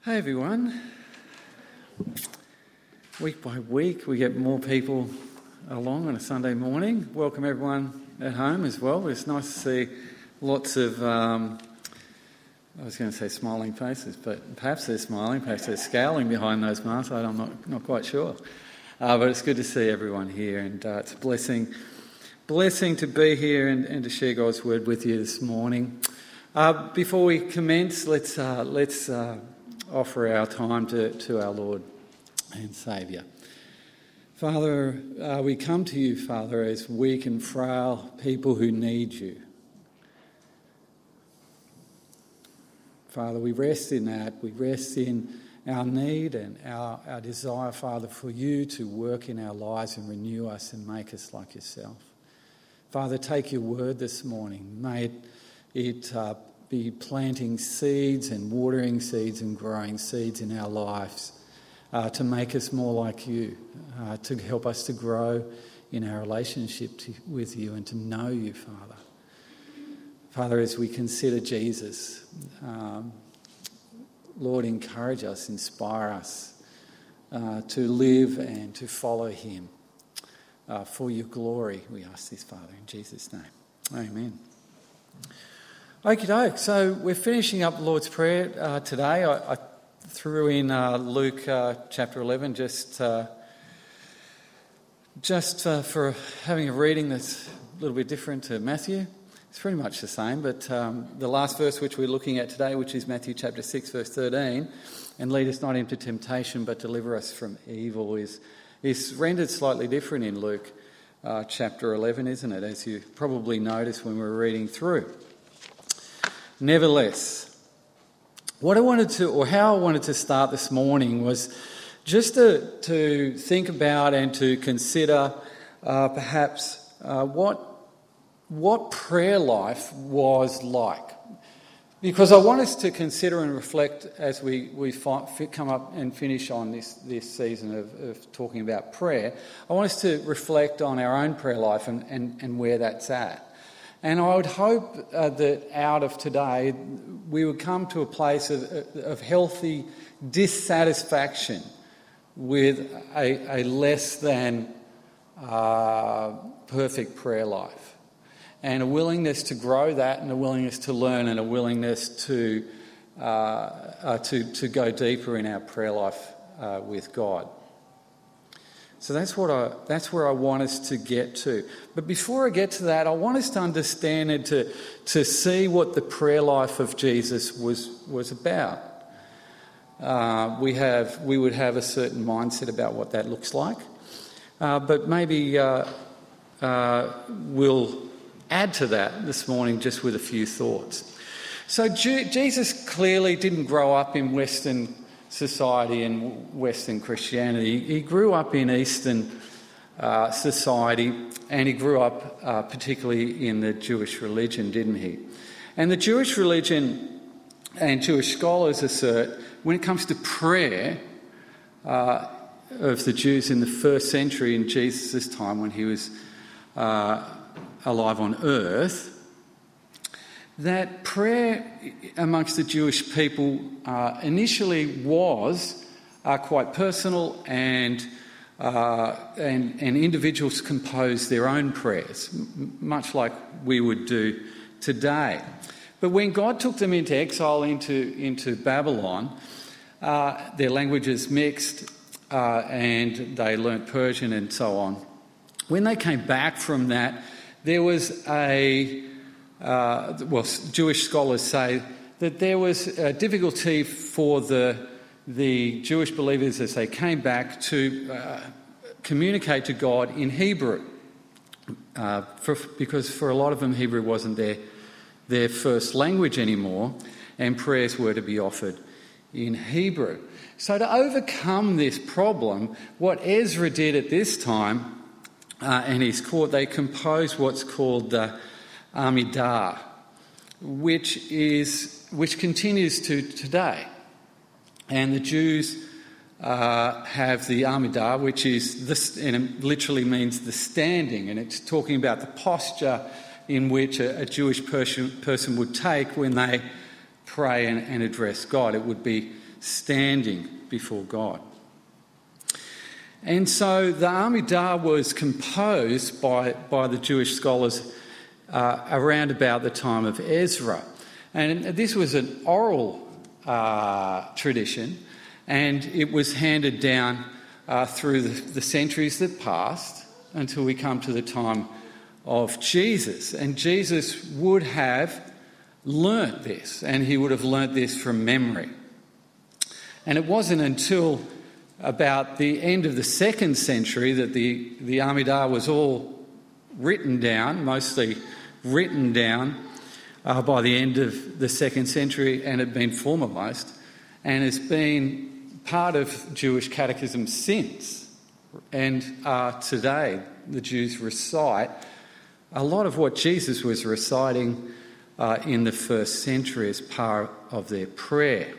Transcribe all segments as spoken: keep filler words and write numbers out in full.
Hey everyone. Week by week we get more people along on a Sunday morning. Welcome everyone at home as well. It's nice to see lots of, um, I was going to say smiling faces, but perhaps they're smiling, perhaps they're scowling behind those masks. I'm not, not quite sure. Uh, but it's good to see everyone here, and uh, it's a blessing, blessing to be here and, and to share God's word with you this morning. Uh, before we commence, let's uh, let's uh, offer our time to, to our Lord and Saviour. Father, uh, we come to you, Father, as weak and frail people who need you. Father, we rest in that. We rest in our need and our, our desire, Father, for you to work in our lives and renew us and make us like yourself. Father, take your word this morning. May it, it uh, be planting seeds and watering seeds and growing seeds in our lives uh, to make us more like you, uh, to help us to grow in our relationship to, with you and to know you, Father. Father, as we consider Jesus, um, Lord, encourage us, inspire us uh, to live and to follow him uh, for your glory. We ask this, Father, in Jesus' name. Amen. Okie doke, so we're finishing up the Lord's Prayer uh, today. I, I threw in uh, Luke uh, chapter eleven just uh, just uh, for having a reading that's a little bit different to Matthew. It's pretty much the same, but um, the last verse which we're looking at today, which is Matthew chapter six, verse thirteen, and lead us not into temptation, but deliver us from evil, is, is rendered slightly different in Luke uh, chapter eleven, isn't it, as you probably noticed when we were reading through. Nevertheless, what I wanted to, or how I wanted to start this morning was just to, to think about and to consider uh, perhaps uh, what what prayer life was like. Because I want us to consider and reflect as we, we fi- come up and finish on this, this season of, of talking about prayer. I want us to reflect on our own prayer life and, and, and where that's at. And I would hope uh, that out of today we would come to a place of, of healthy dissatisfaction with a, a less than uh, perfect prayer life. And a willingness to grow that, and a willingness to learn, and a willingness to uh, uh, to to go deeper in our prayer life uh, with God. So that's what I that's where I want us to get to. But before I get to that, I want us to understand and to to see what the prayer life of Jesus was was about. Uh, we have we would have a certain mindset about what that looks like, uh, but maybe uh, uh, we'll add to that this morning just with a few thoughts. So G- Jesus clearly didn't grow up in Western society and Western Christianity. He grew up in Eastern uh, society, and he grew up uh, particularly in the Jewish religion, didn't he? And the Jewish religion and Jewish scholars assert when it comes to prayer uh, of the Jews in the first century in Jesus' time when he was uh, alive on earth, that prayer amongst the Jewish people uh, initially was uh, quite personal, and, uh, and and individuals composed their own prayers, m- much like we would do today. But when God took them into exile into, into Babylon, uh, their languages mixed uh, and they learnt Persian and so on. When they came back from that, there was a, uh, well, Jewish scholars say that there was a difficulty for the, the Jewish believers as they came back to uh, communicate to God in Hebrew. Uh, for, because for a lot of them, Hebrew wasn't their, their first language anymore, and prayers were to be offered in Hebrew. So to overcome this problem, what Ezra did at this time, Uh, and his court, they composed what's called the Amidah, which is which continues to today. And the Jews uh, have the Amidah, which is this, and it literally means the standing, and it's talking about the posture in which a, a Jewish person, person would take when they pray and, and address God. It would be standing before God. And so the Amidah was composed by, by the Jewish scholars uh, around about the time of Ezra. And this was an oral uh, tradition, and it was handed down uh, through the, the centuries that passed until we come to the time of Jesus. And Jesus would have learnt this, and he would have learnt this from memory. And it wasn't until about the end of the second century that the, the Amidah was all written down, mostly written down uh, by the end of the second century, and had been formalised, and has been part of Jewish catechism since. And uh, today the Jews recite a lot of what Jesus was reciting uh, in the first century as part of their prayer.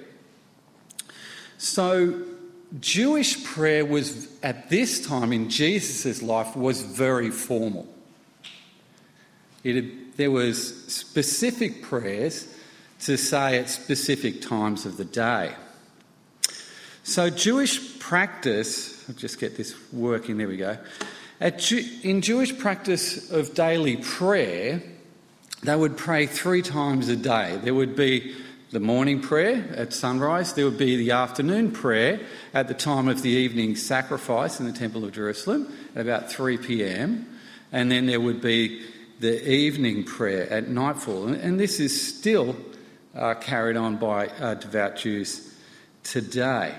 So Jewish prayer was, at this time in Jesus' life, was very formal. It had, there was specific prayers to say at specific times of the day. So Jewish practice, I'll just get this working, there we go. At Jew, in Jewish practice of daily prayer, they would pray three times a day. There would be the morning prayer at sunrise, there would be the afternoon prayer at the time of the evening sacrifice in the Temple of Jerusalem at about three p.m, and then there would be the evening prayer at nightfall. And this is still uh, carried on by uh, devout Jews today.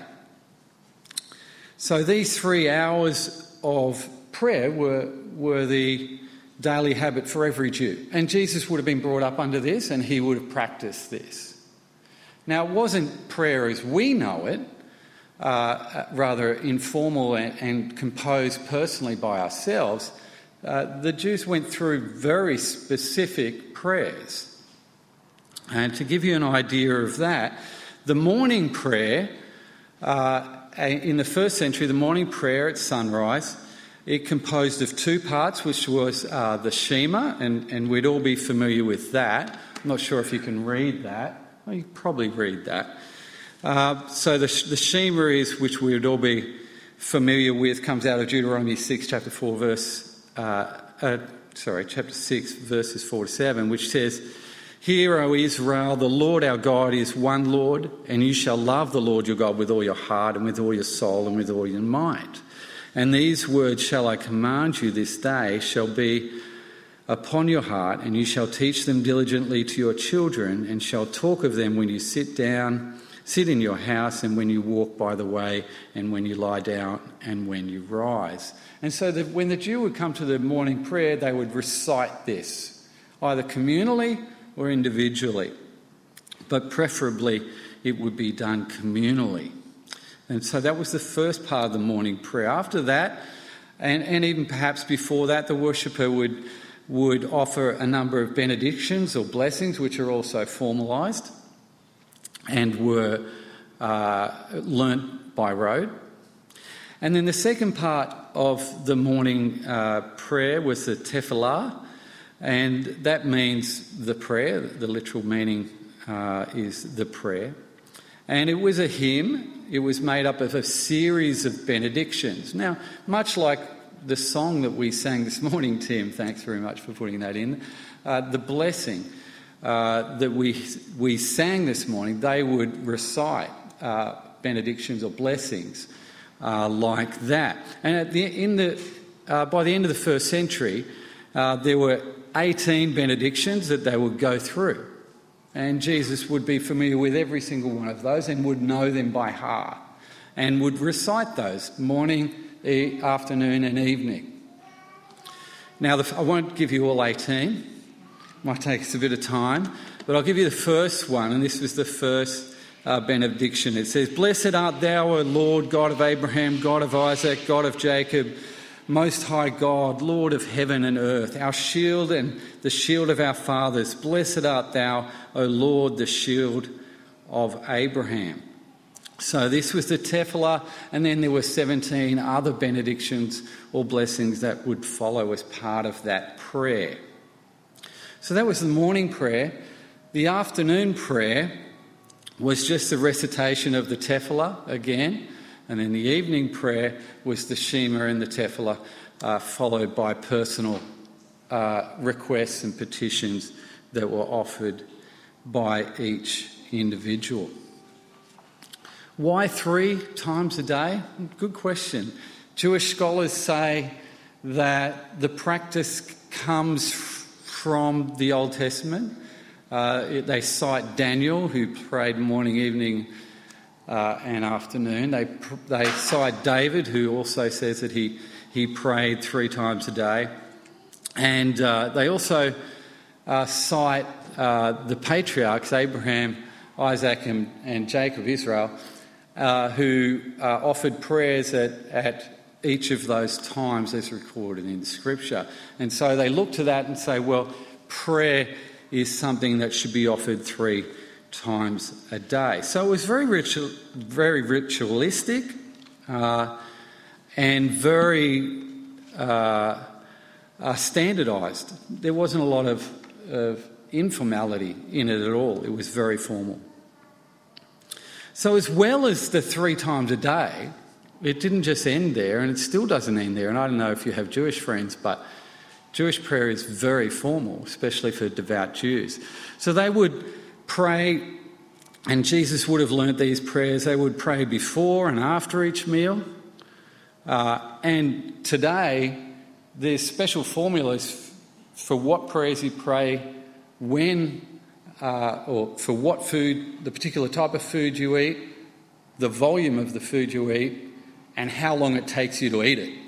So these three hours of prayer were, were the daily habit for every Jew. And Jesus would have been brought up under this, and he would have practiced this. Now, it wasn't prayer as we know it, uh, rather informal and, and composed personally by ourselves. Uh, the Jews went through very specific prayers. And to give you an idea of that, the morning prayer, uh, in the first century, the morning prayer at sunrise, it composed of two parts, which was uh, the Shema, and, and we'd all be familiar with that. I'm not sure if you can read that. Well, you probably read that. Uh, so the, the Shema is, which we would all be familiar with, comes out of Deuteronomy six, chapter four, verse, uh, uh, sorry, chapter six, verses four to seven, which says, "Hear, O Israel, the Lord our God is one Lord, and you shall love the Lord your God with all your heart and with all your soul and with all your might. And these words shall I command you this day shall be upon your heart, and you shall teach them diligently to your children, and shall talk of them when you sit down, sit in your house, and when you walk by the way, and when you lie down, and when you rise." And so that when the Jew would come to the morning prayer, they would recite this, either communally or individually. But preferably it would be done communally. And so that was the first part of the morning prayer. After that, and, and even perhaps before that, the worshipper would would offer a number of benedictions or blessings, which are also formalised and were uh, learnt by rote. And then the second part of the morning uh, prayer was the tefillah, and that means the prayer. The literal meaning uh, is the prayer. And it was a hymn. It was made up of a series of benedictions. Now, much like the song that we sang this morning, Tim, thanks very much for putting that in, uh, the blessing uh, that we we sang this morning, they would recite uh, benedictions or blessings uh, like that. And at the in the uh, by the end of the first century, uh, there were eighteen benedictions that they would go through, and Jesus would be familiar with every single one of those and would know them by heart and would recite those morning, afternoon and evening. Now, the, I won't give you all eighteen. Might take us a bit of time. But I'll give you the first one, and this was the first uh, benediction. It says, "Blessed art thou, O Lord, God of Abraham, God of Isaac, God of Jacob, Most High God, Lord of heaven and earth, our shield and the shield of our fathers. Blessed art thou, O Lord, the shield of Abraham." So this was the tefillah, and then there were seventeen other benedictions or blessings that would follow as part of that prayer. So that was the morning prayer. The afternoon prayer was just the recitation of the Tefillah again, and then the evening prayer was the Shema and the Tefillah, uh, followed by personal uh, requests and petitions that were offered by each individual. Why three times a day? Good question. Jewish scholars say that the practice comes from the Old Testament. Uh, it, they cite Daniel, who prayed morning, evening, uh, and afternoon. They they cite David, who also says that he he prayed three times a day, and uh, they also uh, cite uh, the patriarchs Abraham, Isaac, and, and Jacob, Israel, uh, who uh, offered prayers at at each of those times as recorded in Scripture. And so they look to that and say, well, prayer is something that should be offered three times a day. So it was very ritual, very ritualistic uh, and very uh, uh, standardised. There wasn't a lot of, of informality in it at all. It was very formal. So as well as the three times a day, it didn't just end there, and it still doesn't end there. And I don't know if you have Jewish friends, but Jewish prayer is very formal, especially for devout Jews. So they would pray, and Jesus would have learnt these prayers. They would pray before and after each meal. Uh, and today, there's special formulas for what prayers you pray, when, uh, or for what food, the particular type of food you eat, the volume of the food you eat, and how long it takes you to eat it.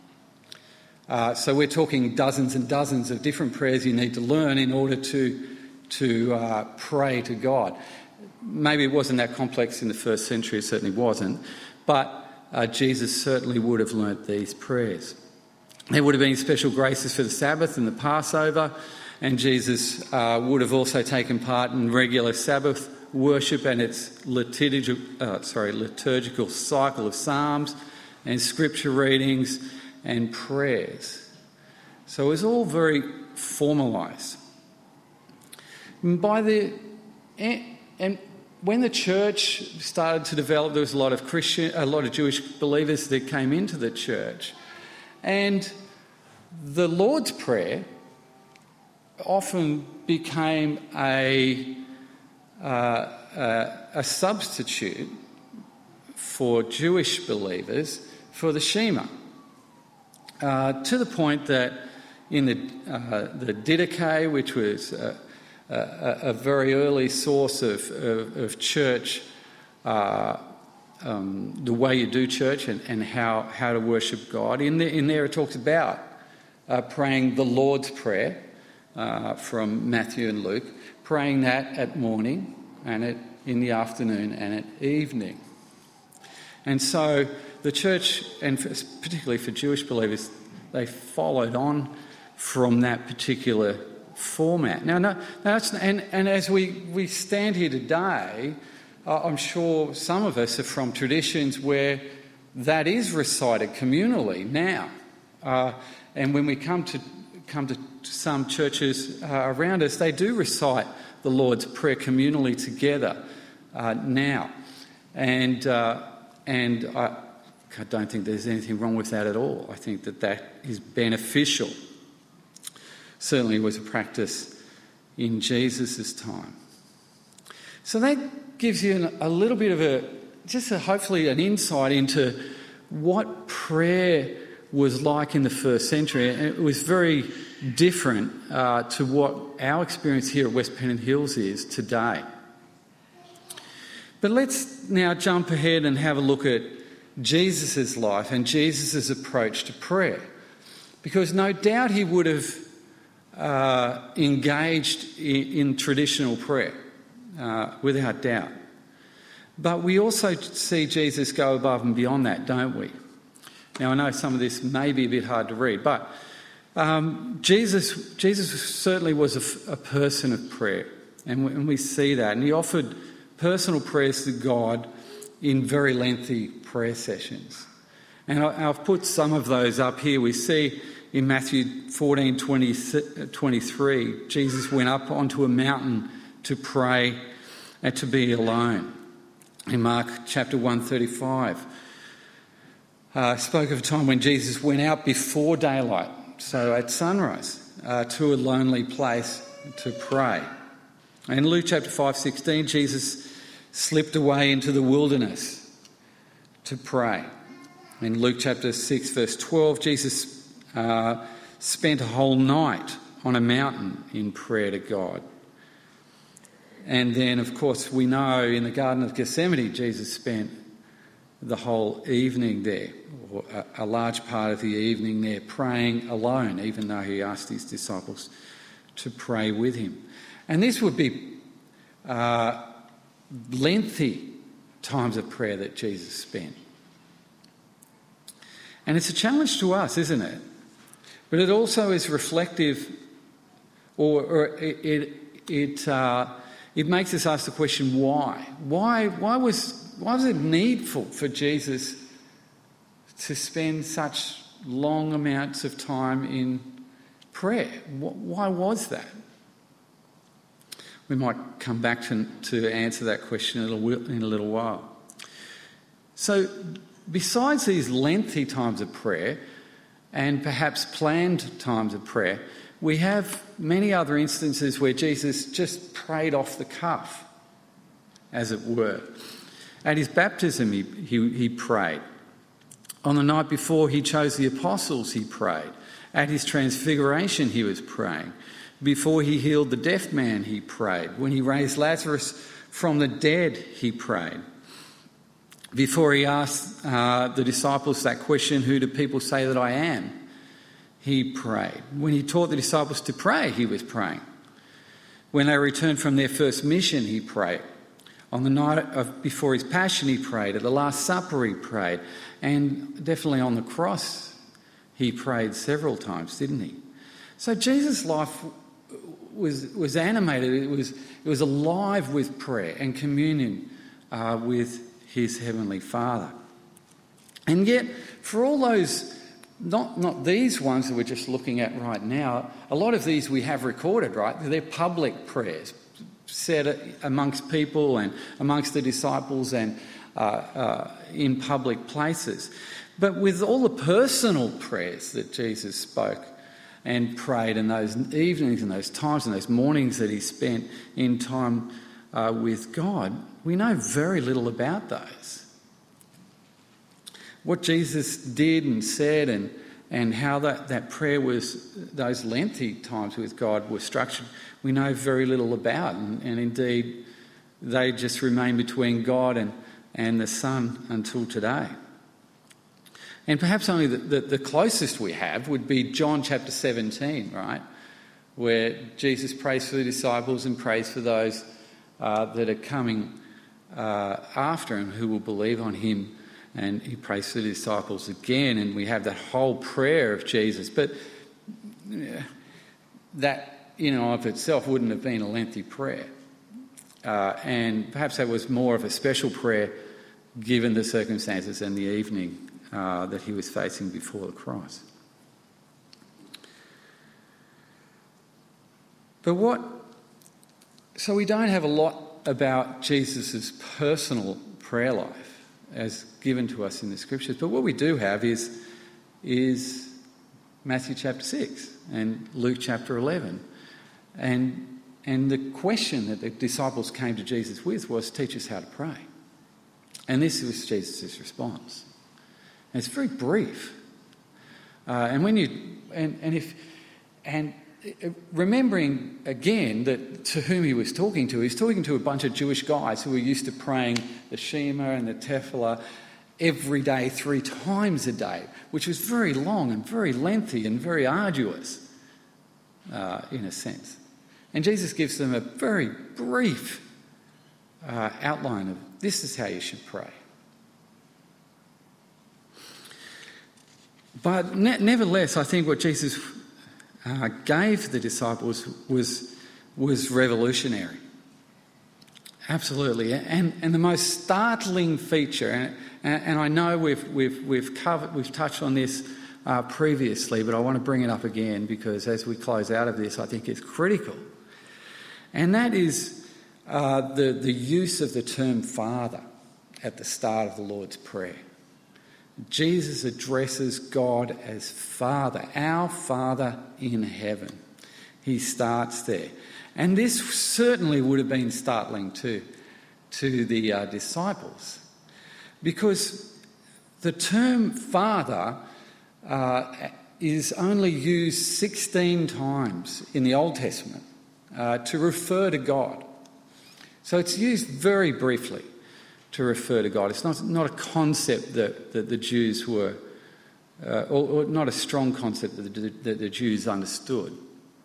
Uh, so we're talking dozens and dozens of different prayers you need to learn in order to, to uh, pray to God. Maybe it wasn't that complex in the first century, it certainly wasn't, but uh, Jesus certainly would have learnt these prayers. There would have been special graces for the Sabbath and the Passover, and Jesus uh, would have also taken part in regular Sabbath worship and its liturgical, uh, sorry, liturgical cycle of psalms and scripture readings and prayers. So it was all very formalised. By the and, and when the church started to develop, there was a lot of Christian, a lot of Jewish believers that came into the church, and the Lord's Prayer often became a Uh, uh, a substitute for Jewish believers for the Shema, uh, to the point that in the uh, the Didache, which was a, a, a very early source of, of, of church, uh, um, the way you do church and, and how, how to worship God, in, the, in there it talks about uh, praying the Lord's Prayer uh, from Matthew and Luke, praying that at morning and at, in the afternoon and at evening. And so the church, and for, particularly for Jewish believers, they followed on from that particular format. Now, no, no it's, and, and as we, we stand here today, uh, I'm sure some of us are from traditions where that is recited communally now. Uh, and when we come to come to some churches uh, around us, they do recite the Lord's Prayer communally together uh, now. And uh, and I, I don't think there's anything wrong with that at all. I think that that is beneficial. Certainly was a practice in Jesus' time. So that gives you an, a little bit of a, just a, hopefully an insight into what prayer was like in the first century. And it was very different uh, to what our experience here at West Pennant Hills is today. But let's now jump ahead and have a look at Jesus' life and Jesus' approach to prayer. Because no doubt he would have uh, engaged in, in traditional prayer, uh, without doubt. But we also see Jesus go above and beyond that, don't we? Now, I know some of this may be a bit hard to read, but um, Jesus Jesus certainly was a, a person of prayer, and we, and we see that. And he offered personal prayers to God in very lengthy prayer sessions. And I, I've put some of those up here. We see in Matthew fourteen twenty-three, Jesus went up onto a mountain to pray, and to be alone. In Mark chapter one thirty-five, uh, spoke of a time when Jesus went out before daylight, so at sunrise, uh, to a lonely place to pray. And in Luke chapter five sixteen, Jesus slipped away into the wilderness to pray. In Luke chapter six verse twelve, Jesus uh, spent a whole night on a mountain in prayer to God. And then, of course, we know in the Garden of Gethsemane, Jesus spent the whole evening there, or a, a large part of the evening there, praying alone, even though he asked his disciples to pray with him. And this would be uh, lengthy times of prayer that Jesus spent. And it's a challenge to us, isn't it? But it also is reflective, or, or it it it, uh, it makes us ask the question, why? Why? Why was why was it needful for Jesus to spend such long amounts of time in prayer? Why was that? We might come back to, to answer that question in a, little, in a little while. So, besides these lengthy times of prayer, and perhaps planned times of prayer, we have many other instances where Jesus just prayed off the cuff, as it were. At his baptism, he, he, he prayed. On the night before he chose the apostles, he prayed. At his transfiguration, he was praying. Before he healed the deaf man, he prayed. When he raised Lazarus from the dead, he prayed. Before he asked uh, the disciples that question, who do people say that I am? He prayed. When he taught the disciples to pray, he was praying. When they returned from their first mission, he prayed. On the night of, before his passion, he prayed. At the Last Supper, he prayed. And definitely on the cross, he prayed several times, didn't he? So Jesus' life was was animated. It was it was alive with prayer and communion uh, with his heavenly Father. And yet, for all those, not not these ones that we're just looking at right now, a lot of these we have recorded, right? They're public prayers said amongst people and amongst the disciples and uh, uh, in public places. But with all the personal prayers that Jesus spoke and prayed in those evenings and those times and those mornings that he spent in time uh, with God, we know very little about those. What Jesus did and said and, and how that, that prayer was, those lengthy times with God were structured, we know very little about. And, and indeed, they just remain between God and, and the Son until today. And perhaps only the, the, the closest we have would be John chapter seventeen, right? Where Jesus prays for the disciples and prays for those uh, that are coming uh, after him who will believe on him. And he prays for the disciples again, and we have that whole prayer of Jesus. But yeah, that in and of itself wouldn't have been a lengthy prayer. Uh, and perhaps that was more of a special prayer given the circumstances and the evening Uh, that he was facing before the cross. But what... So we don't have a lot about Jesus' personal prayer life as given to us in the Scriptures, but what we do have is, is Matthew chapter six and Luke chapter eleven. And, and the question that the disciples came to Jesus with was, teach us how to pray. And this was Jesus' response. And it's very brief, uh, and when you and, and if and remembering again that to whom he was talking to, he's talking to a bunch of Jewish guys who were used to praying the Shema and the Tefillah every day, three times a day, which was very long and very lengthy and very arduous, uh, in a sense. And Jesus gives them a very brief uh, outline of this is how you should pray. But ne- nevertheless, I think what Jesus uh, gave the disciples was was revolutionary. Absolutely, and and the most startling feature, and, and I know we've we've we've covered we've touched on this uh, previously, but I want to bring it up again because as we close out of this, I think it's critical, and that is uh, the, the use of the term Father at the start of the Lord's Prayer. Jesus addresses God as Father, our Father in heaven. He starts there. And this certainly would have been startling to, to the uh, disciples, because the term Father uh, is only used sixteen times in the Old Testament uh, to refer to God. So it's used very briefly to refer to God. It's not, not a concept that, that the Jews were, uh, or, or not a strong concept that the, that the Jews understood.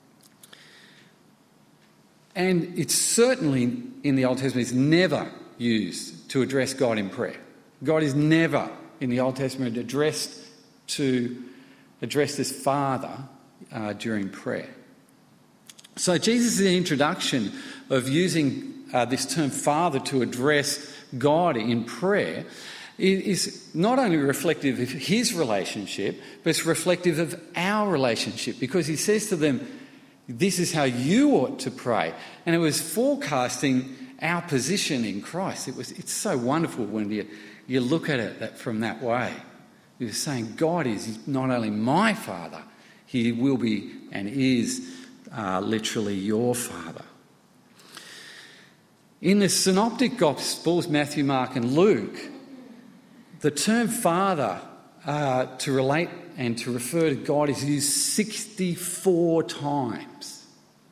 And it's certainly in the Old Testament, it's never used to address God in prayer. God is never in the Old Testament addressed to addressed as Father uh, during prayer. So Jesus' introduction of using uh, this term Father to address God in prayer is not only reflective of his relationship, but it's reflective of our relationship, because he says to them, this is how you ought to pray. And it was forecasting our position in Christ. It was, it's so wonderful when you, you look at it that, from that way. You're saying God is not only my Father, he will be and is uh, literally your Father. In the Synoptic Gospels, Matthew, Mark and Luke, the term Father uh, to relate and to refer to God is used sixty-four times.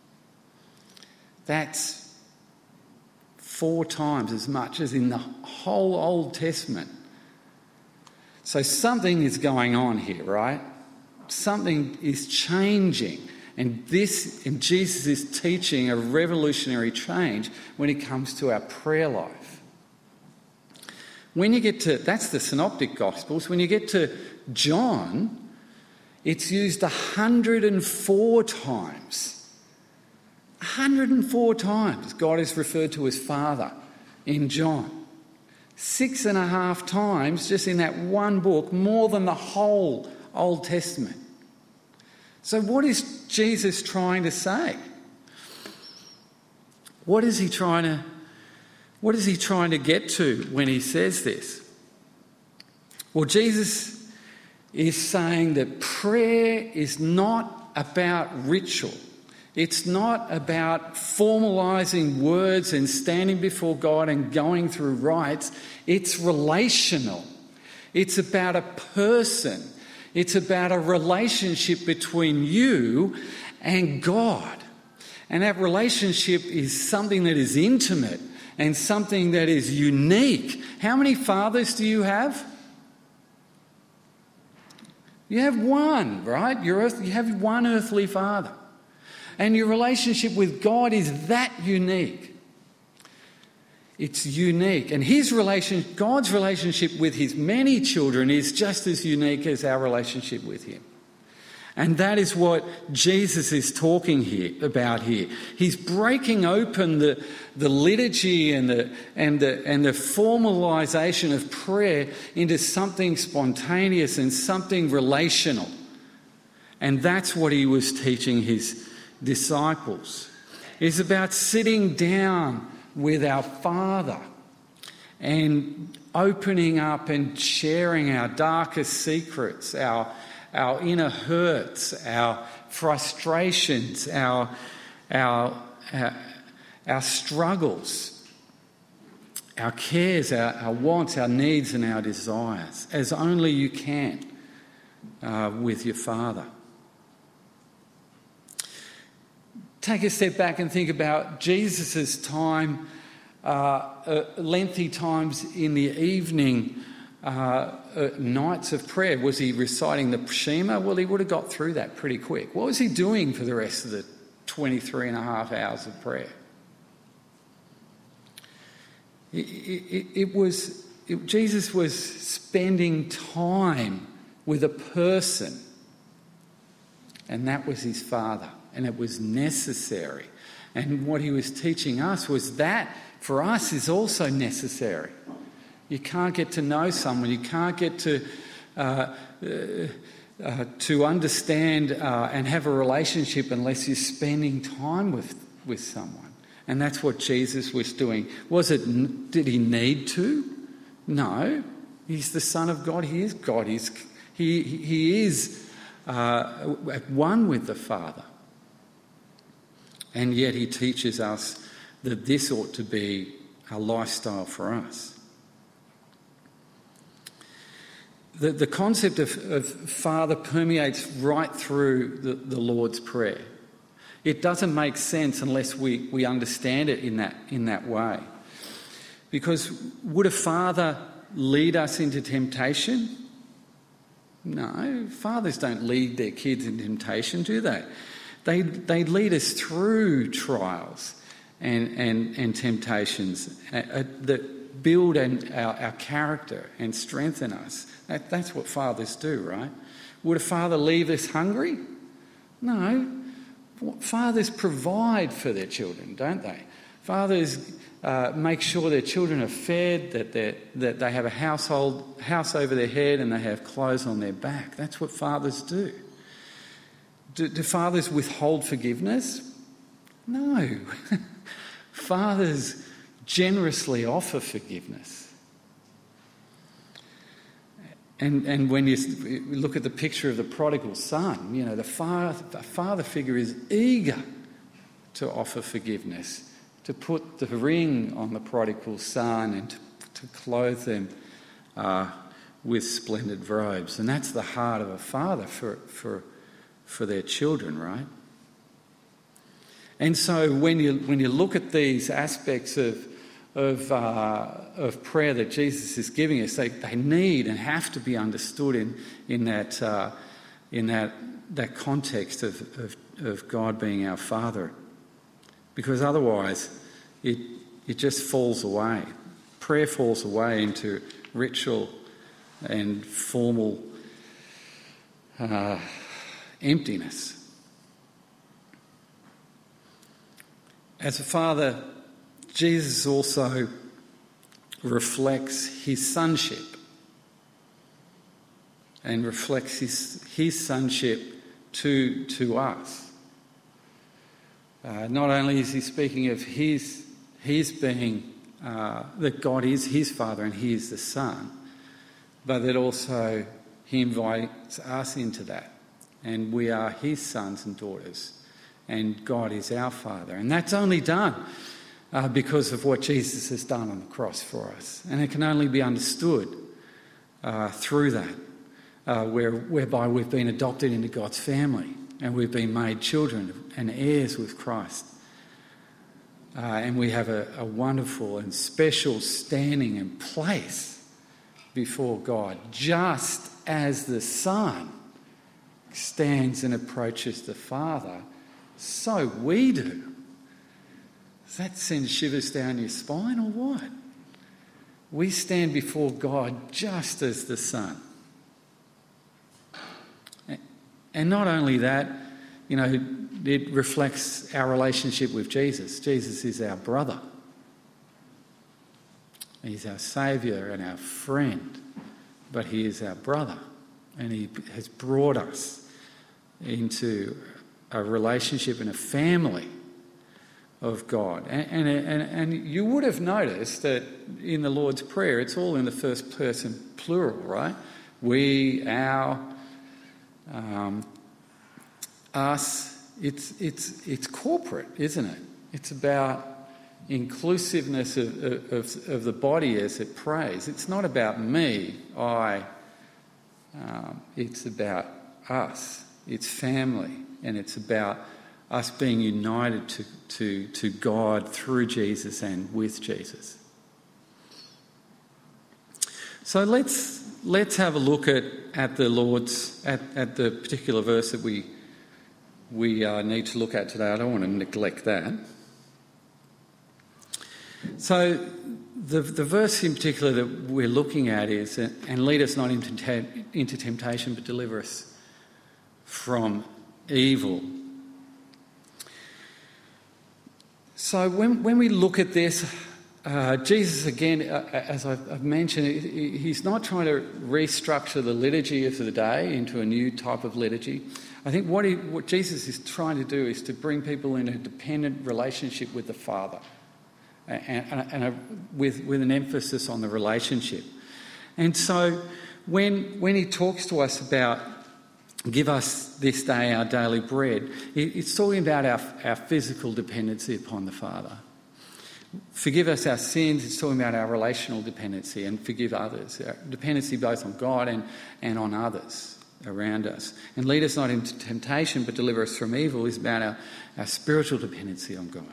That's four times as much as in the whole Old Testament. So something is going on here, right? Something is changing. And this, and Jesus is teaching a revolutionary change when it comes to our prayer life. When you get to, that's the Synoptic Gospels, when you get to John, it's used one hundred four times. one hundred four times God is referred to as Father in John. Six and a half times just in that one book, more than the whole Old Testament. So what is Jesus trying to say? What is he trying to, what is he trying to get to when he says this? Well, Jesus is saying that prayer is not about ritual. It's not about formalising words and standing before God and going through rites. It's relational. It's about a person. It's about a relationship between you and God. And that relationship is something that is intimate and something that is unique. How many fathers do you have? You have one, right? You're earth, you have one earthly father. And your relationship with God is that unique. It's unique. And his relation, God's relationship with his many children is just as unique as our relationship with him. And that is what Jesus is talking here about here. He's breaking open the, the liturgy and the, and, the, and the formalisation of prayer into something spontaneous and something relational. And that's what he was teaching his disciples. It's about sitting down with our Father and opening up and sharing our darkest secrets, our our inner hurts, our frustrations, our, our, our, our struggles, our cares, our, our wants, our needs and our desires, as only you can uh, with your Father. Take a step back and think about Jesus' time, uh, uh, lengthy times in the evening, Uh, uh, nights of prayer. Was he reciting the Shema? Well, he would have got through that pretty quick. What was he doing for the rest of the twenty-three and a half hours of prayer? It, it, it was it, Jesus was spending time with a person, and that was his Father, and it was necessary. And what he was teaching us was that for us is also necessary. You can't get to know someone. You can't get to uh, uh, uh, to understand uh, and have a relationship unless you're spending time with, with someone. And that's what Jesus was doing. Was it? Did he need to? No. He's the Son of God. He is God. He's, he, he is uh, at one with the Father. And yet he teaches us that this ought to be a lifestyle for us. The, the concept of, of Father permeates right through the, the Lord's Prayer. It doesn't make sense unless we, we understand it in that, in that way. Because would a father lead us into temptation? No, fathers don't lead their kids into temptation, do they? They, they lead us through trials and, and, and temptations that build an, our, our character and strengthen us. That, that's what fathers do, right? Would a father leave us hungry? No. Fathers provide for their children, don't they? Fathers uh, make sure their children are fed, that, that they have a household house over their head and they have clothes on their back. That's what fathers do. Do, do fathers withhold forgiveness? No. Fathers generously offer forgiveness. And and when you look at the picture of the prodigal son, you know, the father, the father figure is eager to offer forgiveness, to put the ring on the prodigal son and to, to clothe them uh, with splendid robes. And that's the heart of a father for, for, for their children, right? And so when you when you look at these aspects of Of, uh, of prayer that Jesus is giving us, they, they need and have to be understood in in that uh, in that that context of, of of God being our Father, because otherwise it it just falls away. Prayer falls away into ritual and formal uh, emptiness. As a father, Jesus also reflects his sonship and reflects his, his sonship to, to us. Uh, not only is he speaking of his, his being, uh, that God is his Father and he is the Son, but that also he invites us into that. And we are his sons and daughters, and God is our Father. And that's only done Uh, because of what Jesus has done on the cross for us. And it can only be understood uh, through that, uh, where, whereby we've been adopted into God's family and we've been made children and heirs with Christ. Uh, and we have a, a wonderful and special standing and place before God, just as the Son stands and approaches the Father, so we do. Does that send shivers down your spine or what? We stand before God just as the Son. And not only that, you know, it reflects our relationship with Jesus. Jesus is our brother. He's our saviour and our friend, but he is our brother. And he has brought us into a relationship and a family of God. And, and, and, and you would have noticed that in the Lord's Prayer, it's all in the first person plural, right? We, our, um, us. It's, it's, it's corporate, isn't it? It's about inclusiveness of, of, of the body as it prays. It's not about me, I. Um, it's about us. It's family, and it's about us being united to, to, to God through Jesus and with Jesus. So let's let's have a look at, at the Lord's at, at the particular verse that we we uh, need to look at today. I don't want to neglect that. So the the verse in particular that we're looking at is, and lead us not into, te- into temptation, but deliver us from evil. So when when we look at this, uh, Jesus, again, uh, as I've, I've mentioned, he, he's not trying to restructure the liturgy of the day into a new type of liturgy. I think what, he, what Jesus is trying to do is to bring people in a dependent relationship with the Father, and, and, and a, with, with an emphasis on the relationship. And so when, when he talks to us about give us this day our daily bread, it's talking about our, our physical dependency upon the Father. Forgive us our sins, it's talking about our relational dependency, and forgive others, our dependency both on God and, and on others around us. And lead us not into temptation, but deliver us from evil is about our, our spiritual dependency on God.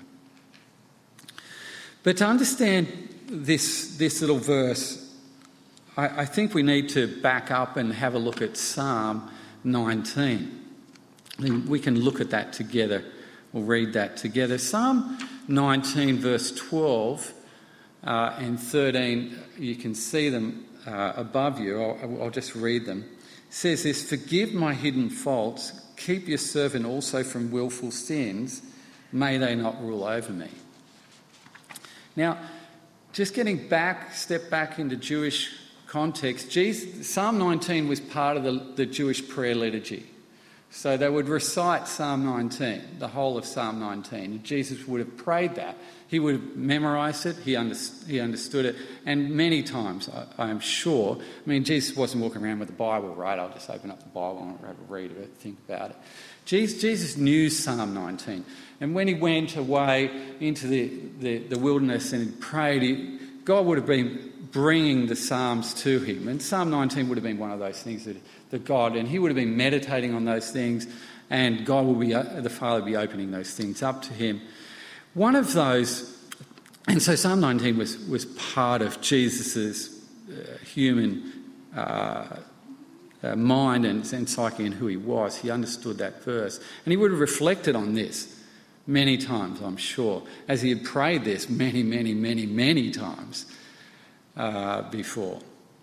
But to understand this, this little verse, I, I think we need to back up and have a look at Psalm nineteen. And we can look at that together. We'll read that together. Psalm nineteen, verse twelve uh, and thirteen, you can see them uh, above you. I'll, I'll just read them. It says this: "Forgive my hidden faults, keep your servant also from willful sins, may they not rule over me." Now, just getting back, step back into Jewish context, Jesus, Psalm nineteen was part of the, the Jewish prayer liturgy. So they would recite Psalm nineteen, the whole of Psalm nineteen. And Jesus would have prayed that. He would have memorised it, he, under, he understood it, and many times, I, I am sure, I mean, Jesus wasn't walking around with the Bible, right? I'll just open up the Bible and have a read of it, think about it. Jesus, Jesus knew Psalm nineteen. And when he went away into the, the, the wilderness and he prayed, he, God would have been bringing the Psalms to him. And Psalm nineteen would have been one of those things that, that God, and he would have been meditating on those things, and God will be, the Father will be opening those things up to him. One of those, and so Psalm nineteen was, was part of Jesus' uh, human uh, uh, mind and, and psyche and who he was. He understood that verse. And he would have reflected on this many times, I'm sure, as he had prayed this many, many, many, many times uh, before.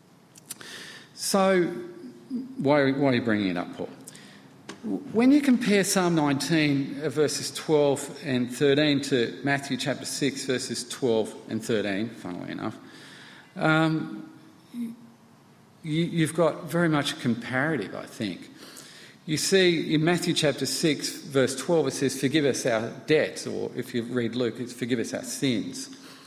So, why, why are you bringing it up, Paul? When you compare Psalm nineteen, uh, verses twelve and thirteen, to Matthew chapter six, verses twelve and thirteen, funnily enough, um, you, you've got very much a comparative, I think. You see, in Matthew chapter six, verse twelve, it says, "Forgive us our debts," or if you read Luke, it's "Forgive us our sins."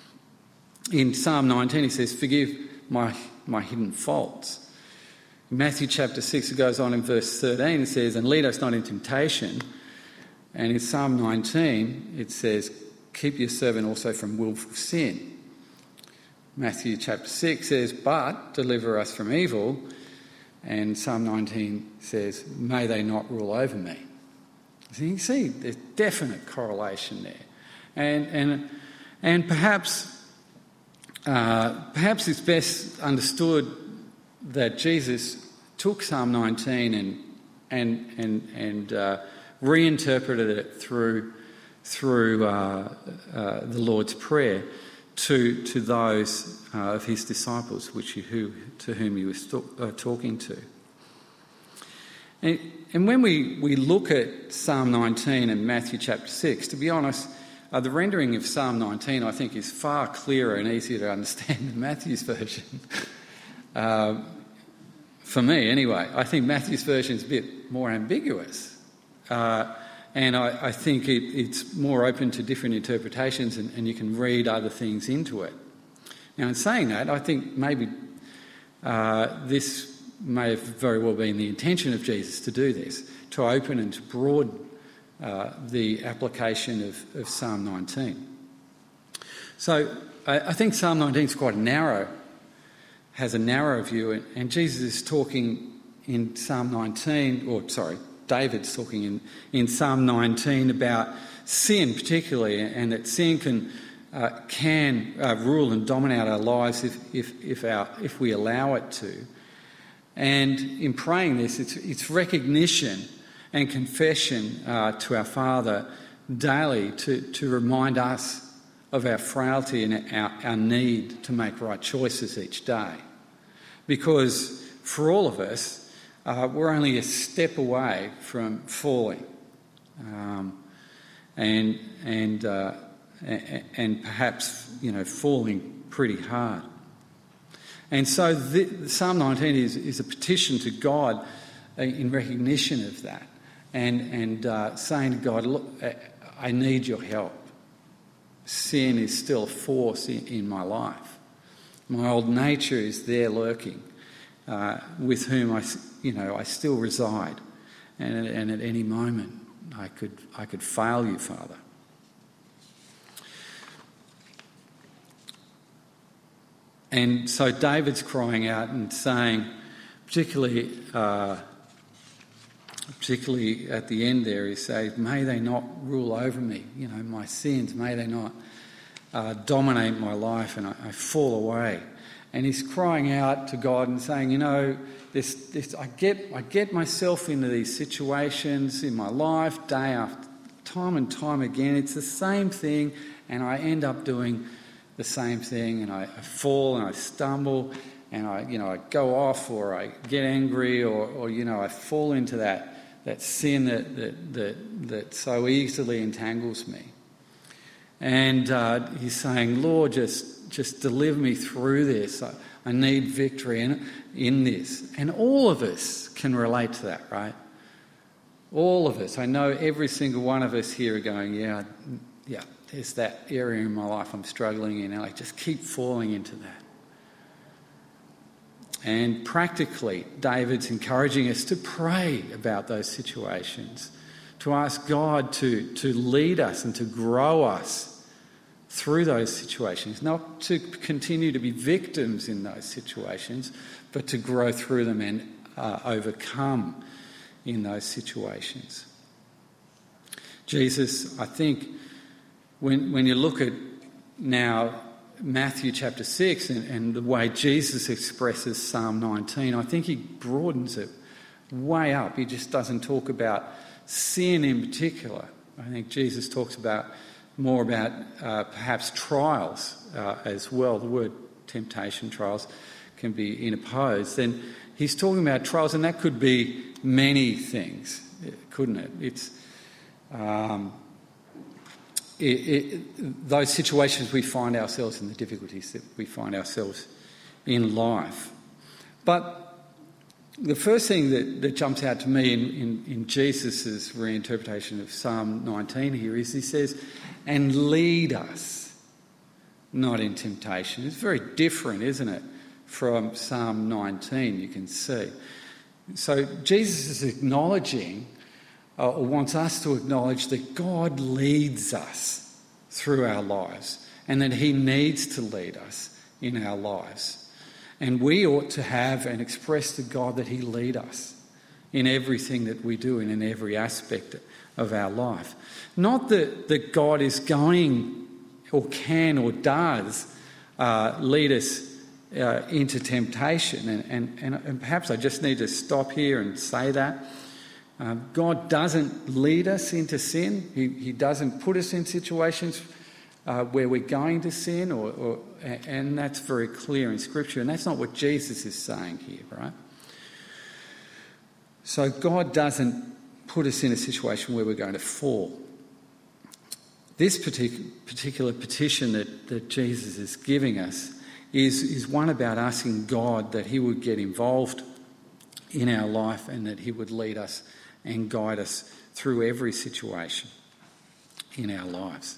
In Psalm nineteen, he says, "Forgive my, my hidden faults." In Matthew chapter six, it goes on in verse thirteen, it says, "And lead us not in temptation." And in Psalm nineteen, it says, "Keep your servant also from willful sin." Matthew chapter six says, "But deliver us from evil." And Psalm nineteen says, "May they not rule over me." So you can see there's definite correlation there. And and and perhaps uh, perhaps it's best understood that Jesus took Psalm nineteen and and and and uh, reinterpreted it through through uh, uh, the Lord's Prayer to to those uh, of his disciples, which he, who to whom he was to, uh, talking to. And, and when we, we look at Psalm nineteen and Matthew chapter six, to be honest, uh, the rendering of Psalm nineteen, I think, is far clearer and easier to understand than Matthew's version. uh, for me, anyway. I think Matthew's version is a bit more ambiguous. Uh, And I, I think it, it's more open to different interpretations, and, and you can read other things into it. Now, in saying that, I think maybe uh, this may have very well been the intention of Jesus to do this, to open and to broaden uh, the application of, of Psalm nineteen. So I, I think Psalm nineteen is quite narrow, has a narrow view, and, and Jesus is talking in Psalm nineteen, or sorry, David's talking in, in Psalm nineteen about sin particularly, and that sin can uh, can uh, rule and dominate our lives if if if, our, if we allow it to. And in praying this, it's, it's recognition and confession uh, to our Father daily to, to remind us of our frailty and our, our need to make right choices each day. Because for all of us, Uh, we're only a step away from falling, um, and and uh, and, and perhaps, you know, falling pretty hard. And so the, Psalm nineteen is, is a petition to God in recognition of that, and, and uh, saying to God, look, I need your help. Sin is still a force in, in my life. My old nature is there lurking, uh, with whom I, you know, I still reside, and, and at any moment I could I could fail you, Father. And so David's crying out and saying, particularly, uh, particularly at the end there, he says, "May they not rule over me. You know, my sins. May they not uh, dominate my life, and I, I fall away." And he's crying out to God and saying, "You know, this, this, I get, I get myself into these situations in my life, day after time and time again. It's the same thing, and I end up doing the same thing, and I, I fall and I stumble, and I, you know, I go off, or I get angry, or, or you know, I fall into that that sin that that that, that so easily entangles me." And uh, he's saying, "Lord, just just deliver me through this. I, I need victory in in this." And all of us can relate to that, right? All of us. I know every single one of us here are going, "Yeah, yeah." There's that area in my life I'm struggling in, and I just keep falling into that. And practically, David's encouraging us to pray about those situations, to ask God to, to lead us and to grow us through those situations, not to continue to be victims in those situations, but to grow through them and uh, overcome in those situations. Jesus, I think, When when you look at now Matthew chapter six and, and the way Jesus expresses Psalm nineteen, I think he broadens it way up. He just doesn't talk about sin in particular. I think Jesus talks about more about uh, perhaps trials uh, as well. The word temptation, trials, can be interposed. And he's talking about trials, and that could be many things, couldn't it? It's um, It, it, those situations we find ourselves in, the difficulties that we find ourselves in life. But the first thing that, that jumps out to me in, in, in Jesus' reinterpretation of Psalm nineteen here is he says, "And lead us not in temptation." It's very different, isn't it, from Psalm nineteen, you can see. So Jesus is acknowledging Uh, or wants us to acknowledge that God leads us through our lives, and that he needs to lead us in our lives. And we ought to have and express to God that he lead us in everything that we do and in every aspect of our life. Not that, that God is going or can or does uh, lead us uh, into temptation. And, and, and, and perhaps I just need to stop here and say that. Um, God doesn't lead us into sin. He, he doesn't put us in situations uh, where we're going to sin, or, or, and that's very clear in Scripture. And that's not what Jesus is saying here, right? So God doesn't put us in a situation where we're going to fall. This partic- particular petition that, that Jesus is giving us is, is one about asking God that he would get involved in our life, and that he would lead us and guide us through every situation in our lives.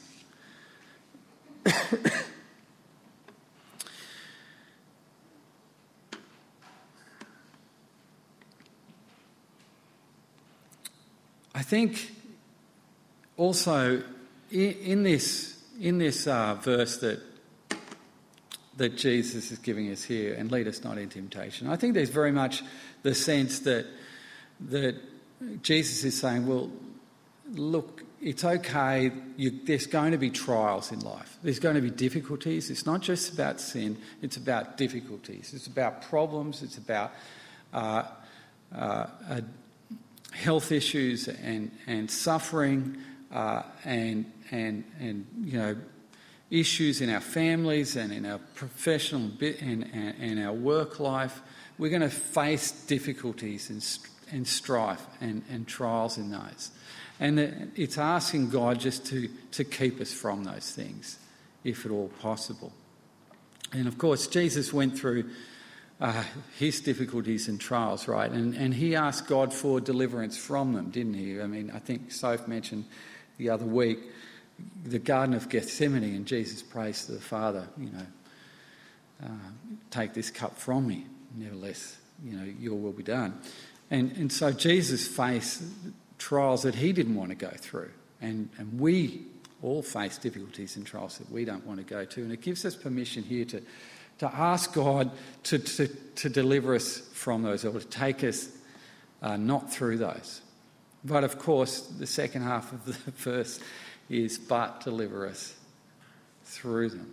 I think also in, in this in this uh, verse that that Jesus is giving us here, "and lead us not in temptation," I think there's very much the sense that that Jesus is saying, well, look, it's okay, you, there's going to be trials in life. There's going to be difficulties. It's not just about sin, it's about difficulties. It's about problems, it's about uh, uh, uh, health issues and, and suffering uh, and, and, and, you know, issues in our families and in our professional bit and, and, and our work life. We're going to face difficulties and and strife and, and trials in those. And it's asking God just to, to keep us from those things, if at all possible. And of course, Jesus went through uh, his difficulties and trials, right? And, and he asked God for deliverance from them, didn't he? I mean, I think Soph mentioned the other week the Garden of Gethsemane, and Jesus prays to the Father, you know, uh, take this cup from me, nevertheless, you know, your will be done. And, and so Jesus faced trials that he didn't want to go through. And, and we all face difficulties and trials that we don't want to go to. And it gives us permission here to, to ask God to, to, to deliver us from those, or to take us uh, not through those. But of course, the second half of the verse is, but deliver us through them.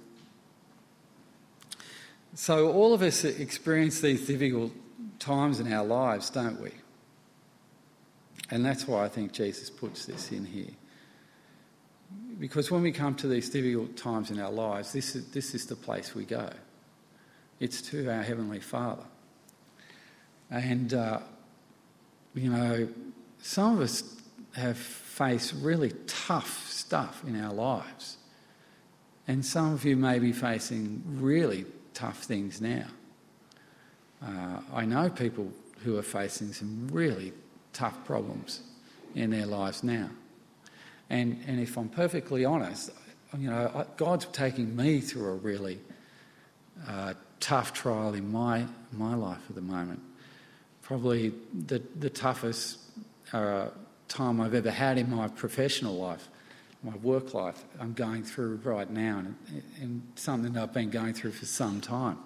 So all of us experience these difficult times in our lives, don't we? And that's why I think Jesus puts this in here. Because when we come to these difficult times in our lives, this is, this is the place we go. It's to our Heavenly Father. And, uh, you know, some of us have faced really tough stuff in our lives. And some of you may be facing really tough things now. Uh, I know people who are facing some really tough problems in their lives now. And and if I'm perfectly honest, you know, God's taking me through a really uh, tough trial in my my life at the moment. Probably the the toughest uh, time I've ever had in my professional life, my work life. I'm going through right now, and, and something that I've been going through for some time.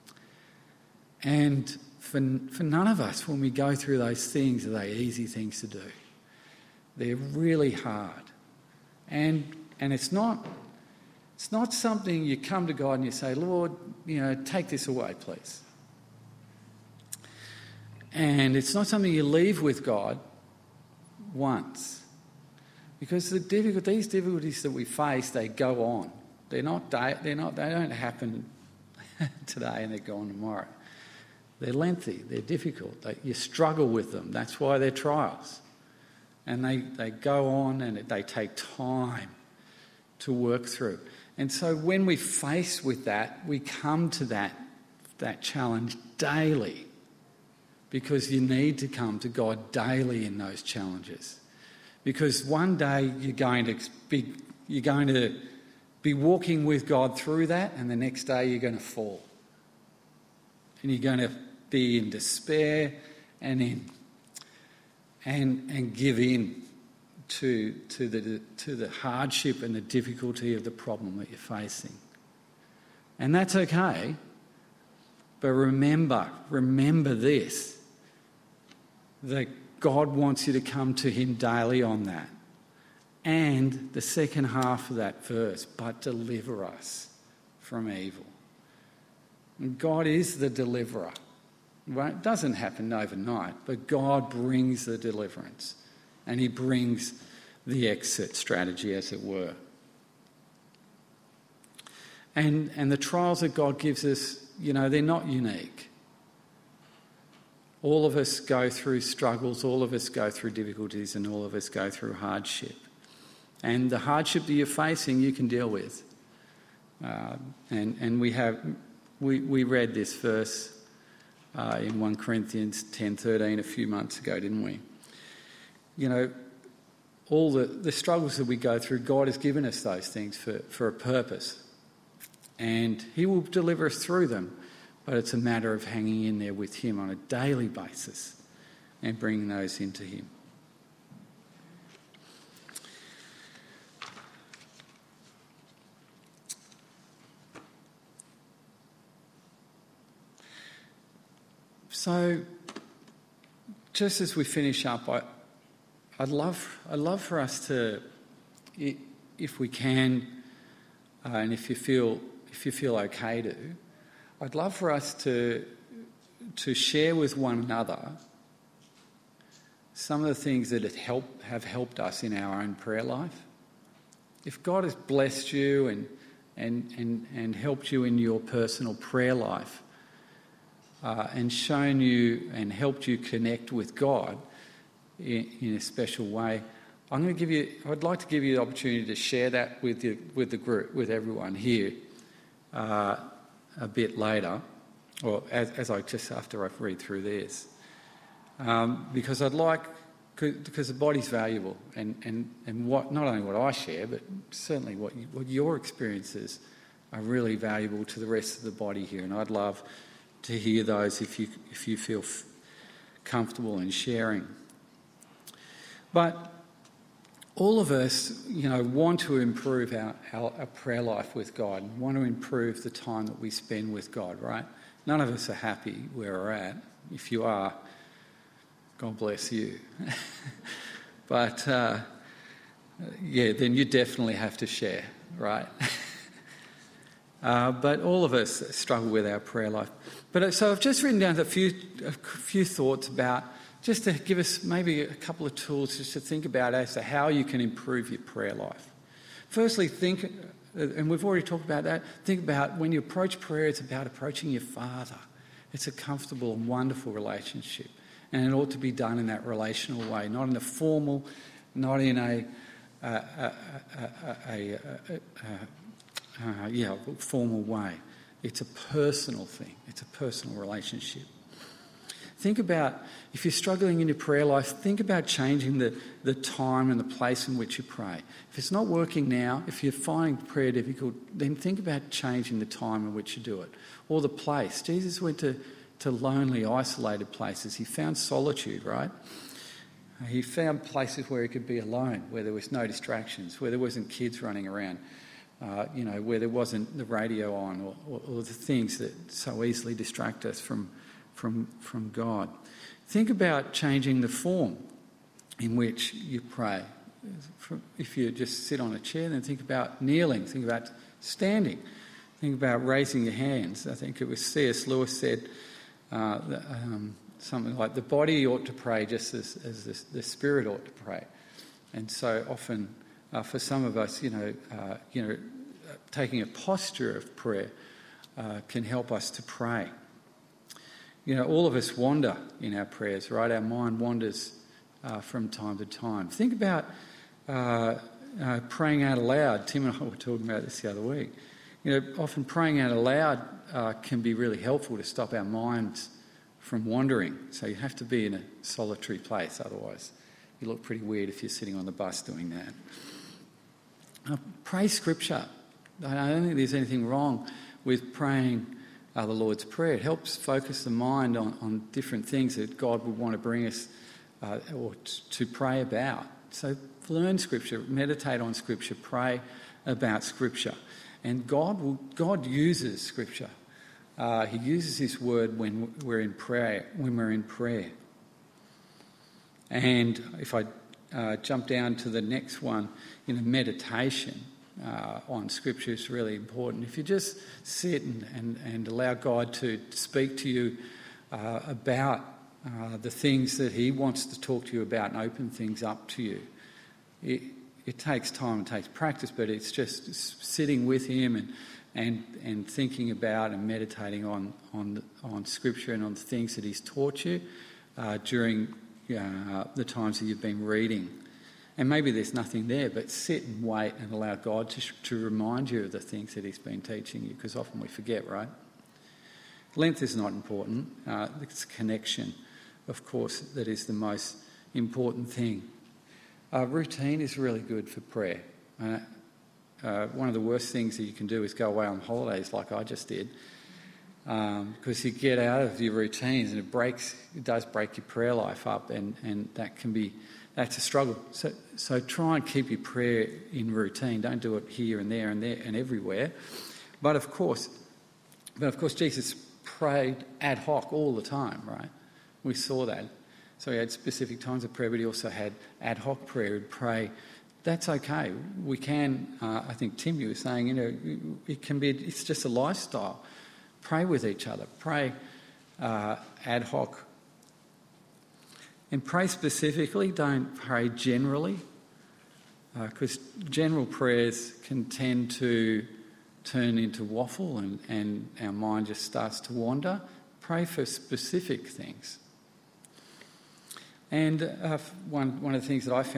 And for for none of us, when we go through those things, are they easy things to do? They're really hard. And and it's not it's not something you come to God and you say, Lord, you know, take this away, please. And it's not something you leave with God once. Because the difficult, these difficulties that we face, they go on. They're not they're not they don't happen today and they're gone tomorrow. They're lengthy, they're difficult, they, you struggle with them. That's why they're trials. And they, they go on and they take time to work through. And so when we face with that, we come to that, that challenge daily, because you need to come to God daily in those challenges. Because one day you're going to be, you're going to be walking with God through that, and the next day you're going to fall. And you're going to be in despair and in and and give in to to the to the hardship and the difficulty of the problem that you're facing. And that's okay. But remember, remember this, that God wants you to come to him daily on that. And the second half of that verse, but deliver us from evil. And God is the deliverer. Well, it doesn't happen overnight, but God brings the deliverance and he brings the exit strategy, as it were. And, and the trials that God gives us, you know, they're not unique. All of us go through struggles, all of us go through difficulties, and all of us go through hardship. And the hardship that you're facing, you can deal with. Uh, and, and we have, we, we read this verse Uh, in First Corinthians ten thirteen a few months ago, didn't we? You know, all the, the struggles that we go through, God has given us those things for, for a purpose. And he will deliver us through them. But it's a matter of hanging in there with him on a daily basis and bringing those into him. So, just as we finish up, I, I'd love, I'd love for us to, if we can, uh, and if you feel, if you feel okay to, I'd love for us to, to share with one another some of the things that have helped, have helped us in our own prayer life. If God has blessed you and and and and helped you in your personal prayer life. Uh, and shown you and helped you connect with God in, in a special way, I'm going to give you, I'd like to give you the opportunity to share that with you, with the group, with everyone here uh, a bit later, or as, as I just after I read through this. Um, because I'd like, because the body's valuable, and, and, and what not only what I share, but certainly what you, what your experiences are really valuable to the rest of the body here, and I'd love to hear those if you if you feel f- comfortable in sharing. But all of us, you know, want to improve our, our, our prayer life with God, and want to improve the time that we spend with God, right? None of us are happy where we're at. If you are, God bless you. But, uh, yeah, then you definitely have to share, right? uh, but all of us struggle with our prayer life. But so I've just written down a few, a few thoughts about, just to give us maybe a couple of tools just to think about as to how you can improve your prayer life. Firstly, think, and we've already talked about that, think about when you approach prayer, it's about approaching your Father. It's a comfortable and wonderful relationship. And it ought to be done in that relational way, not in a formal, not in a, uh, a, a, a, a, a, a yeah, formal way. It's a personal thing. It's a personal relationship. Think about, if you're struggling in your prayer life, think about changing the, the time and the place in which you pray. If it's not working now, if you're finding prayer difficult, then think about changing the time in which you do it. Or the place. Jesus went to, to lonely, isolated places. He found solitude, right? He found places where he could be alone, where there was no distractions, where there wasn't kids running around, uh, you know, where there wasn't the radio on, or, or, or the things that so easily distract us from From, from God. Think about changing the form in which you pray. If you just sit on a chair, then think about kneeling, think about standing, think about raising your hands. I think it was C S Lewis said uh, that, um, something like, the body ought to pray just as, as the, the spirit ought to pray. And so often uh, for some of us, you know, uh, you know, taking a posture of prayer uh, can help us to pray. You know, all of us wander in our prayers, right? Our mind wanders uh, from time to time. Think about uh, uh, praying out aloud. Tim and I were talking about this the other week. You know, often praying out aloud uh, can be really helpful to stop our minds from wandering. So you have to be in a solitary place, otherwise you look pretty weird if you're sitting on the bus doing that. Uh, pray Scripture. I don't think there's anything wrong with praying Uh, the Lord's Prayer. It helps focus the mind on, on different things that God would want to bring us uh, or t- to pray about. So learn Scripture, meditate on Scripture, pray about Scripture. And God will, God uses Scripture. Uh, he uses His Word when we're in prayer. When we're in prayer. And if I uh, jump down to the next one, you know, meditation. Uh, on Scripture is really important. If you just sit and, and, and allow God to speak to you uh, about uh, the things that He wants to talk to you about and open things up to you, it, it takes time, it takes practice, but it's just sitting with Him and and, and thinking about and meditating on, on, on Scripture and on the things that He's taught you uh, during uh, the times that you've been reading. And maybe there's nothing there, but sit and wait and allow God to, to remind you of the things that He's been teaching you, because often we forget, right? Length is not important. Uh, it's connection, of course, that is the most important thing. Uh, routine is really good for prayer. Uh, uh, one of the worst things that you can do is go away on holidays like I just did, um, because you get out of your routines and it breaks, it does break your prayer life up, and, and that can be... That's a struggle. So, so try and keep your prayer in routine. Don't do it here and there and there and everywhere. But of course, but of course, Jesus prayed ad hoc all the time, right? We saw that. So he had specific times of prayer, but he also had ad hoc prayer. He'd pray. That's okay. We can. Uh, I think Tim, you were saying, you know, it can be. It's just a lifestyle. Pray with each other. Pray uh, ad hoc. And pray specifically, don't pray generally, because uh, general prayers can tend to turn into waffle and, and our mind just starts to wander. Pray for specific things. And uh, one, one of the things that I found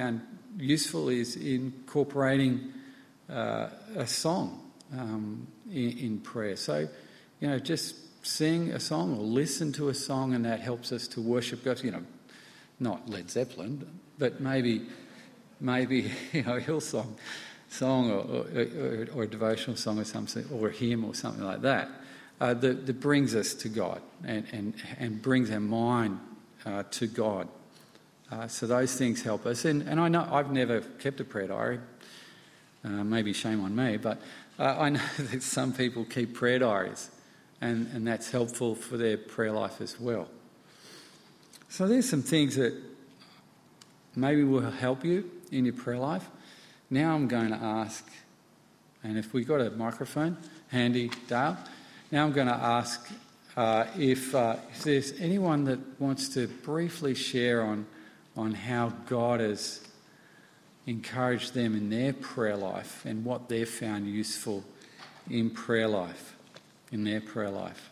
useful is incorporating uh, a song um, in, in prayer. So, you know, just sing a song or listen to a song, and that helps us to worship God. You know, not Led Zeppelin, but maybe, maybe you know, a Hillsong song or, or, or a devotional song or something, or a hymn or something like that, uh, that, that brings us to God and, and, and brings our mind uh, to God. Uh, so those things help us. And, and I know I've never kept a prayer diary. Uh, maybe shame on me, but uh, I know that some people keep prayer diaries, and, and that's helpful for their prayer life as well. So there's some things that maybe will help you in your prayer life. Now I'm going to ask, and if we've got a microphone handy, Dale, now I'm going to ask uh, if, uh, if there's anyone that wants to briefly share on, on how God has encouraged them in their prayer life and what they've found useful in prayer life, in their prayer life.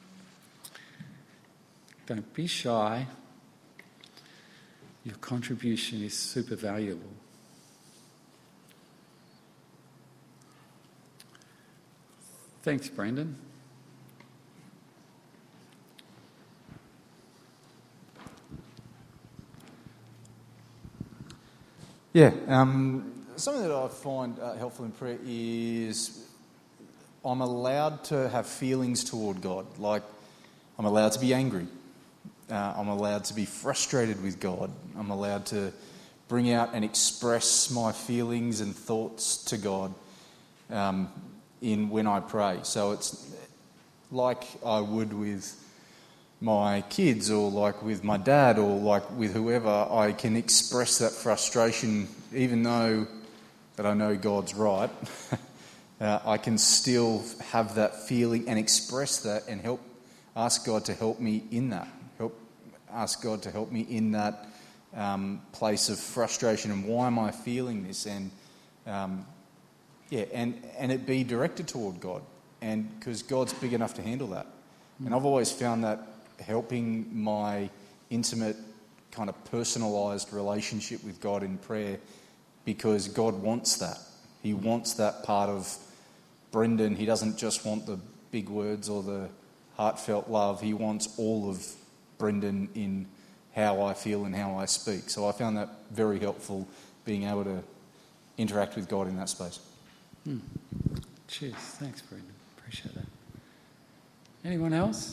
Don't be shy. Your contribution is super valuable. Thanks, Brendan. Yeah, um, something that I find uh, helpful in prayer is I'm allowed to have feelings toward God. Like, I'm allowed to be angry. Uh, I'm allowed to be frustrated with God. I'm allowed to bring out and express my feelings and thoughts to God um, in when I pray. So it's like I would with my kids, or like with my dad, or like with whoever. I can express that frustration, even though that I know God's right. uh, I can still have that feeling and express that, and help ask God to help me in that. Help ask God to help me in that um, place of frustration, and why am I feeling this? And um, yeah, and and it be directed toward God, and because God's big enough to handle that. Mm. And I've always found that helping my intimate, kind of personalised relationship with God in prayer, because God wants that. He wants that part of Brendan. He doesn't just want the big words or the heartfelt love. He wants all of Brendan in how I feel and how I speak. So I found that very helpful, being able to interact with God in that space. Hmm. Cheers. Thanks, Brendan. Appreciate that. Anyone else?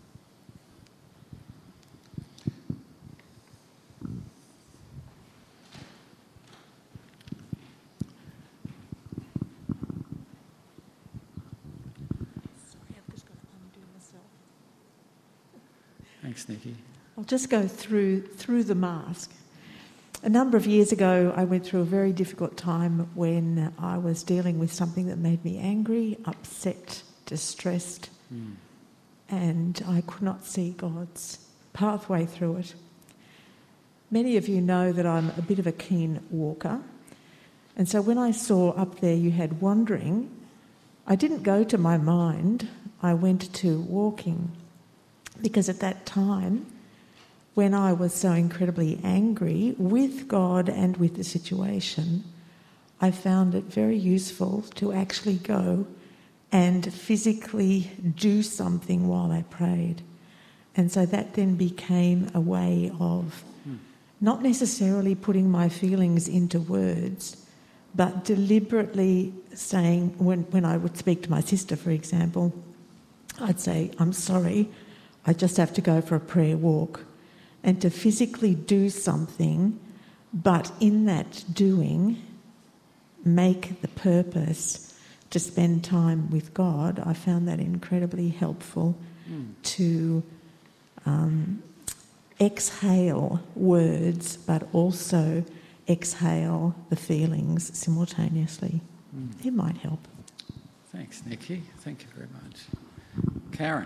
Thanks, Nikki. I'll just go through through the mask. A number of years ago, I went through a very difficult time when I was dealing with something that made me angry, upset, distressed, mm. and I could not see God's pathway through it. Many of you know that I'm a bit of a keen walker, and so when I saw up there you had wandering, I didn't go to my mind, I went to walking. Because at that time, when I was so incredibly angry with God and with the situation, I found it very useful to actually go and physically do something while I prayed. And so that then became a way of not necessarily putting my feelings into words, but deliberately saying, when, when I would speak to my sister, for example, I'd say, I'm sorry, I just have to go for a prayer walk, and to physically do something, but in that doing, make the purpose to spend time with God. I found that incredibly helpful mm. to um, exhale words, but also exhale the feelings simultaneously. Mm. It might help. Thanks, Nikki. Thank you very much. Karen.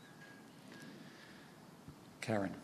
Karen.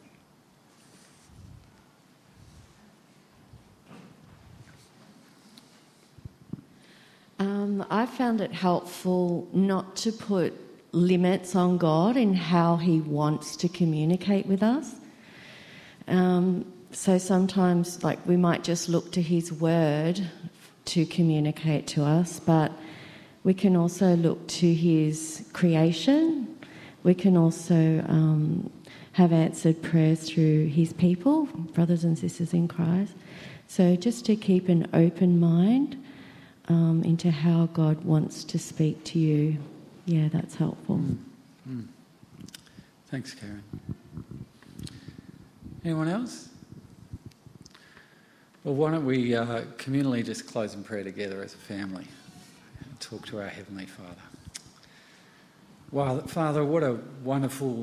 Um, I found it helpful not to put limits on God in how he wants to communicate with us. Um, so sometimes, like, we might just look to his word to communicate to us, but we can also look to his creation. We can also um, have answered prayers through his people, brothers and sisters in Christ. So just to keep an open mind um, into how God wants to speak to you, yeah, that's helpful. Mm. Mm. Thanks, Karen. Anyone else? Well, why don't we uh, communally just close in prayer together as a family and talk to our Heavenly Father. Well, Father, what a wonderful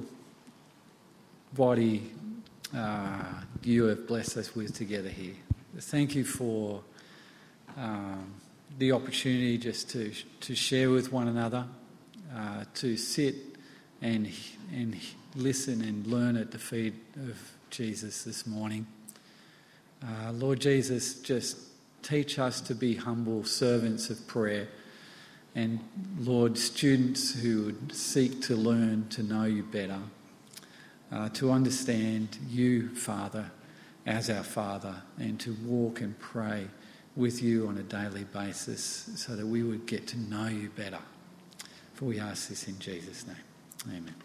body uh, you have blessed us with together here. Thank you for um, the opportunity just to to share with one another, uh, to sit and and listen and learn at the feet of Jesus this morning. Uh, Lord Jesus, just teach us to be humble servants of prayer, and Lord, students who would seek to learn to know you better, uh, to understand you, Father, as our Father, and to walk and pray with you on a daily basis so that we would get to know you better. For we ask this in Jesus' name. Amen.